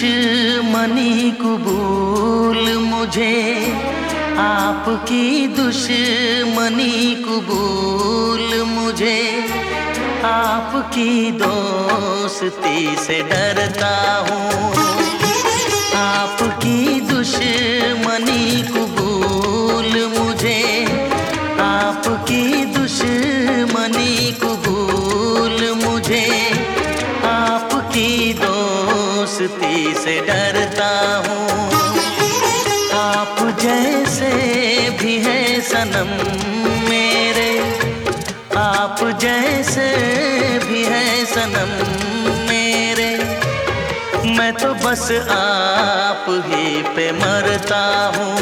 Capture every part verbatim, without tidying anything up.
दुश्मनी कबूल मुझे, आपकी दुश्मनी कबूल मुझे, आपकी दोस्ती से डरता हूँ। आपकी दुश्मनी कबूल मुझे, आपकी दुश्मनी कबूल मुझे, आपकी दोस्ती से डरता हूँ। आप जैसे भी हैं सनम मेरे, आप जैसे भी हैं सनम मेरे, मैं तो बस आप ही पे मरता हूँ।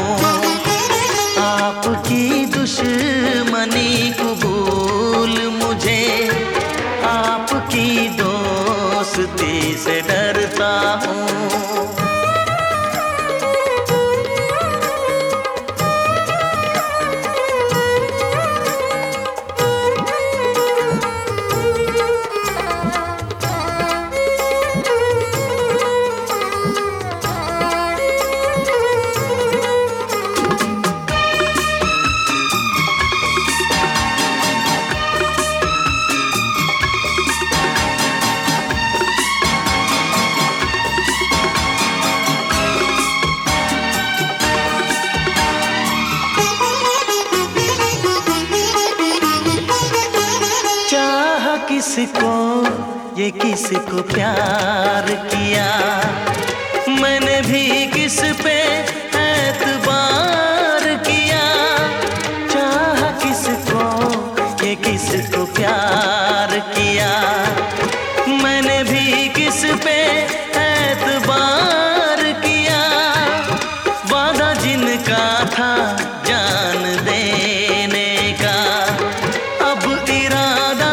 आपकी दुश्मनी कबूल मुझे, आपकी दोस्ती से डरता हूँ। किसको ये किसको प्यार किया, मैंने भी किस पे एतबार किया। चाह किसको ये किसको प्यार किया, मैंने भी किस पे एतबार किया। वादा जिनका था जान देने का, अब इरादा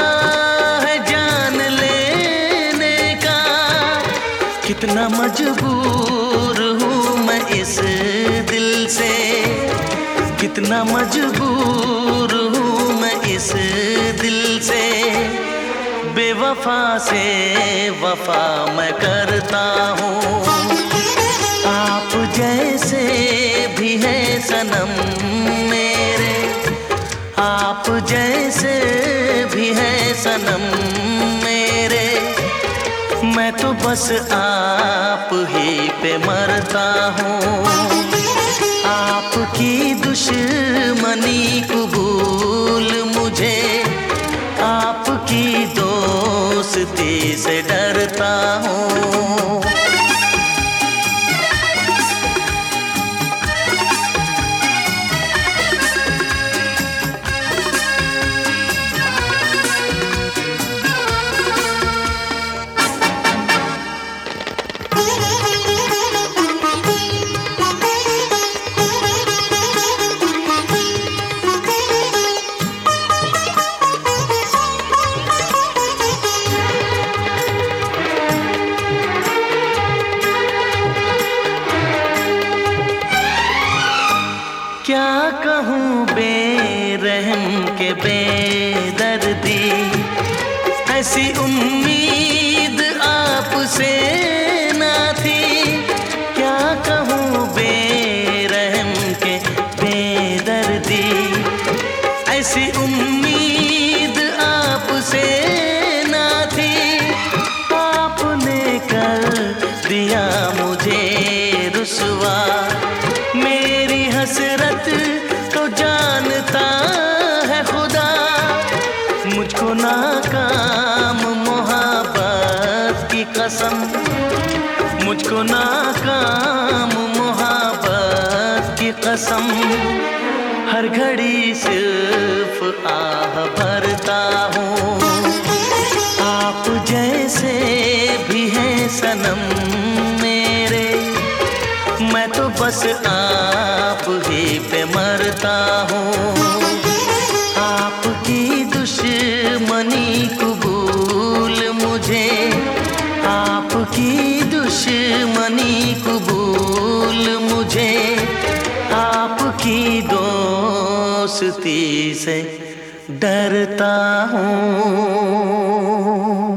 कितना मजबूर हूँ मैं इस दिल से, कितना मजबूर हूँ मैं इस दिल से। बेवफा से वफा मैं करता हूँ। आप जैसे भी हैं सनम मेरे, आप जैसे भी हैं सनम मेरे, मैं तो बस आप ही पे मरता हूँ। आपकी दुश्मनी कबूल मुझे, आपकी दोस्ती से डरता हूँ। क्या कहूँ बेरहम के बेदर्दी, ऐसी उम्मीद आपसे ना थी। क्या कहूँ बेरहम के बेदर्दी, ऐसी उम्मीद आपसे ना थी। आपने कर दिया मुझे रुसवा, मेरी हसरत तो जानता है खुदा। मुझको नाकाम मोहब्बत की कसम, मुझको नाकाम मोहब्बत की कसम, हर घड़ी सिर्फ आह भरता हूँ। आप जैसे भी हैं सनम मेरे, मैं तो बस आप ही पे मरता हूँ। आपकी दुश्मनी कबूल मुझे, आपकी दुश्मनी कबूल मुझे, आपकी दोस्ती से डरता हूँ।